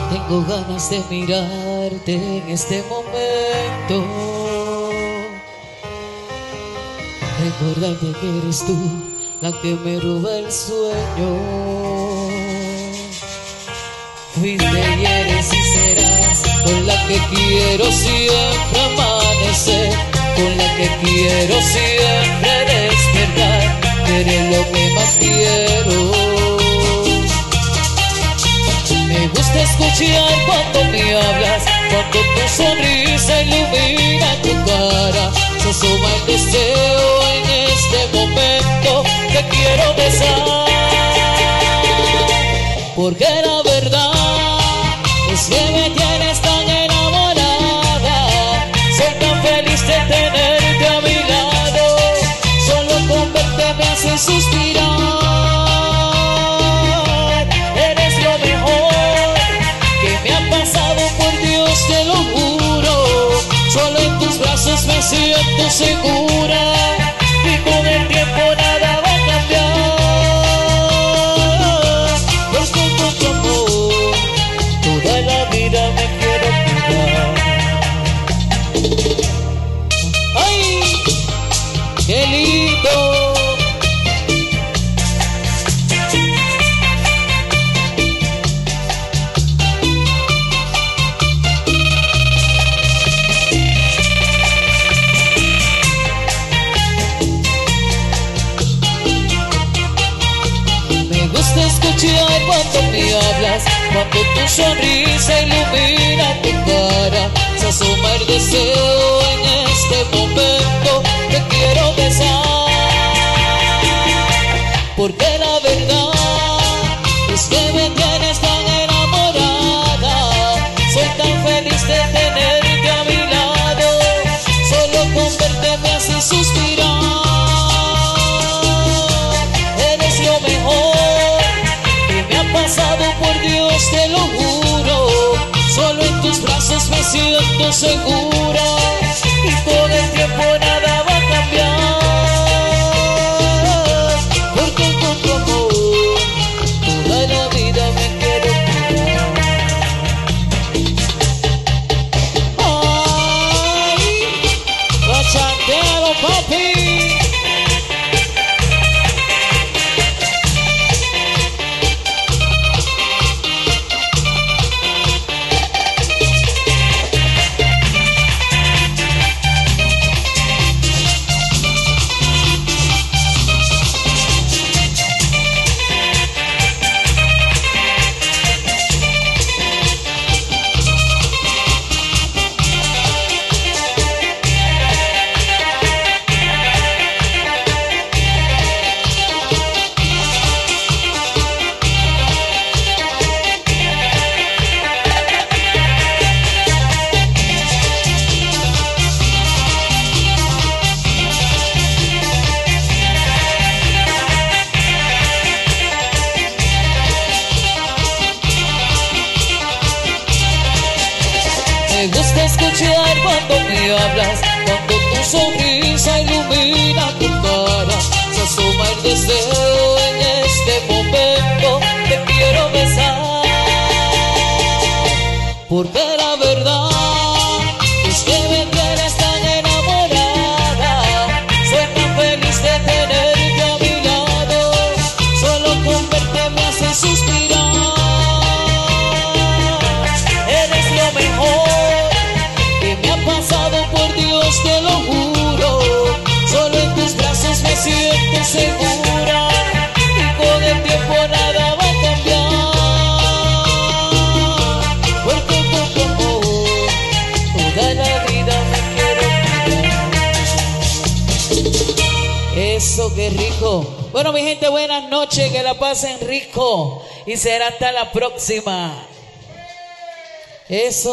Tengo ganas de mirarte en este momento, recordarte que eres tú la que me roba el sueño. Fuiste y eres y serás con la que quiero siempre amanecer, con la que quiero siempre despertar. Eres lo que más quiero. Me gusta escuchar cuando me hablas, cuando tu sonrisa ilumina tu cara. Se asoma el deseo en este momento, te quiero besar. Porque la verdad es que me tienes tan enamorada. Soy tan feliz de tenerte a mi lado. Solo con verte me hace suspirar. Eres lo mejor que me ha pasado, por Dios te lo juro. Solo en tus brazos me siento segura, y con el tiempo nada va a cambiar. Porque con tu amor toda la vida me quiero quedar. ¡Ay! ¡Qué lindo! Escuchar cuando me hablas, cuando tu sonrisa ilumina tu cara. Se asoma el deseo en este momento, te quiero besar. Porque la verdad es que me tienes tan enamorada. Soy tan feliz de tenerte a mi lado. Solo con verte me hace suspirar. Eres lo mejor pasado, por Dios te lo juro. Solo en tus brazos me siento segura, y con el tiempo nada va a cambiar. Porque con tu amor toda la vida me quiero quedar. Ay, bachatero, papi. Me gusta escuchar cuando me hablas, cuando tu sonrisa ilumina tu cara. Se asoma el deseo en este momento, te quiero besar. Porque la verdad es que me tienes tan enamorada. Soy tan feliz de tenerte a mi lado. Solo con verte me hace suspirar. Eres lo mejor me ha pasado, por Dios te lo juro. Solo en tus brazos me siento segura, y con el tiempo nada va a cambiar. Porque con tu amor toda la vida me quiero quedar. Eso, qué rico. Bueno, mi gente, buenas noches, que la pasen rico, y será hasta la próxima. Eso.